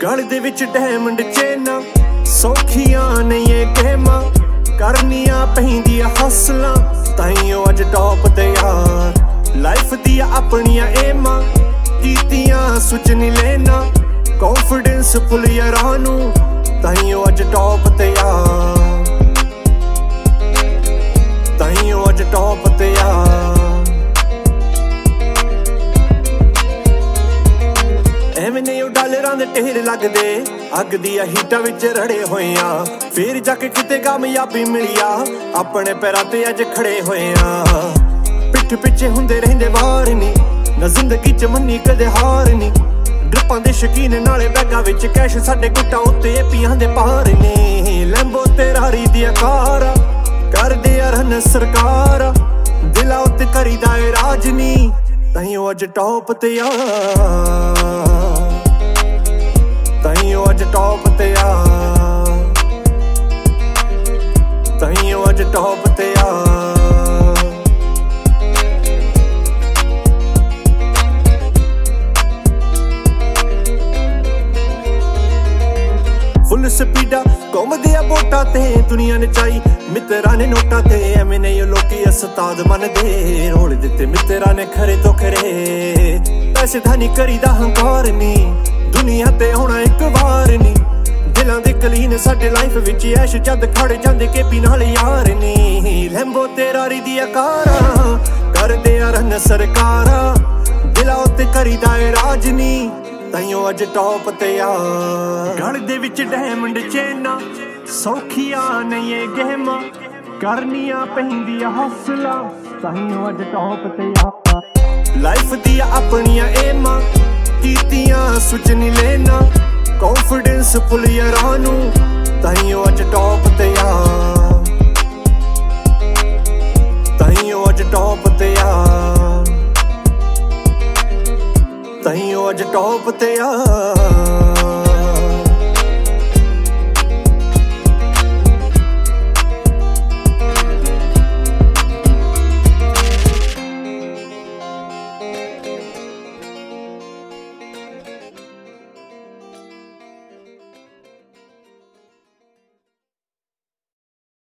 गल दे विच डायमंड चेना सौखियां नहीं ये गेमां करनियां पैंदियां हसलां ताइयों अज टॉप ते यार लाइफ दियां अपनियां एमां कीतियां सुच नहीं लेना कॉन्फिडेंस फुल यारां नूं ताइयों अज टॉप ते यार ताइयों अज टॉप ते यार ਐਵੇਂ ਨਹੀਂ ਉਹ ਡਾਲਰਾਂ ਦੇ ਢੇਰ ਲੱਗਦੇ ਅੱਗ ਦੀਆਂ ਹੀਟਾਂ ਵਿੱਚ ਰੜੇ ਹੋਏ ਆ ਫੇਰ ਜਾ ਕੇ ਕਿਤੇ ਕਾਮਯਾਬੀ ਮਿਲੀ ਆ ਆਪਣੇ ਪੈਰਾਂ ਤੇ ਅੱਜ ਖੜੇ ਹੋਏ ਆ ਪਿੱਠ ਪਿੱਛੇ ਹੁੰਦੇ ਰਹਿੰਦੇ ਵਾਰ ਨੀ ਨਾ ਜ਼ਿੰਦਗੀ ਚ ਮੰਨੀ ਕਦੇ ਹਾਰ ਨੀ ਡ੍ਰਿਪਾਂ ਦੇ ਸ਼ਕੀਨ ਨਾਲੇ ਬੈਗਾਂ ਵਿੱਚ ਕੈਸ਼ ਸਾਡੇ ਗੁੱਟਾਂ ਉੱਤੇ ਪੀਆਂ ਦੇ ਪਾਰ ਨੇ ਲੈਂਬੋ ਤੇ ਰਾਰੀ ਦੀਆਂ ਕਾਰਾਂ ਕਰਦੇ ਆ ਰਨ ਸਰਕਾਰ ਦਿਲਾਂ ਉੱਤੇ ਕਰੀਦਾ ਏ ਰਾਜ ਨੀ ਤਾਈਓ ਅੱਜ ਟੌਪ ਤੇ ਆ ਤਾਈਓ ਅੱਜ ਟੌਪ ਤੇ ਆ ਤਾਈਓ ਅੱਜ ਟੌਪ ਤੇ ਆ ਫੁੱਲ ਸਪੀਡਾ ਘੁੰਮਦੇ ਆ ਬੋਟਾਂ ਤੇ ਦੁਨੀਆ ਨਚਾਈ ਮਿੱਤਰਾਂ ਨੇ ਨੋਟਾਂ ਤੇ ਐਵੇਂ ਨਹੀਂ ਲੋਕੀ ਉਸਤਾਦ ਮੰਨਦੇ ਰੋਲ ਦਿੱਤੇ ਮਿੱਤਰਾਂ ਨੇ ਖਰੇ ਤੋਂ ਖਰੇ ਪੈਸੇ ਦਾ ਨਹੀਂ ਕਰੀਦਾ ਹੰਕਾਰ ਨੀ ਦੁਨੀਆ ਤੇ ਆਉਣਾ ਇੱਕ ਵਾਰ ਨੀ ਦਿਲਾਂ ਦੇ ਕਲੀਨ ਸਾਡੇ ਲਾਈਫ ਵਿੱਚ ਐਸ਼ ਜਦ ਖੜ ਜਾਂਦੇ ਕੇਪੀ ਨਾਲ ਯਾਰ ਨੀ ਲੈਂਬੋ ਤੇ ਰਾਰੀ ਦੀਆਂ ਕਾਰਾਂ ਕਰਦੇ ਆ ਰਨ ਸਰਕਾਰਾਂ ਦਿਲਾਂ ਉੱਤੇ ਕਰੀਦਾ ਏ ਰਾਜ ਨੀ ਤਾਈਓ ਅੱਜ ਟੌਪ ਤੇ ਆ ਗਲ ਦੇ ਵਿੱਚ ਡਾਇਮੰਡ ਚੇਨਾ ਸੌਖੀਆਂ ਨਹੀਂ ਇਹ ਗੇਮਾਂ ਕਰਨੀਆਂ ਪੈਂਦੀਆਂ ਹਸਲਾਂ ਤਾਈਓ ਅੱਜ ਟੌਪ ਤੇ ਆ ਲਾਈਫ ਦੀਆਂ ਆਪਣੀਆਂ ਏਮਾਂ कीतियां सुच नहीं लेना कॉन्फिडेंस फुल यारां नूं ताइयों अज टॉप ते यार ताइयों अज टॉप ते यार ताइयों अज टॉप ते यार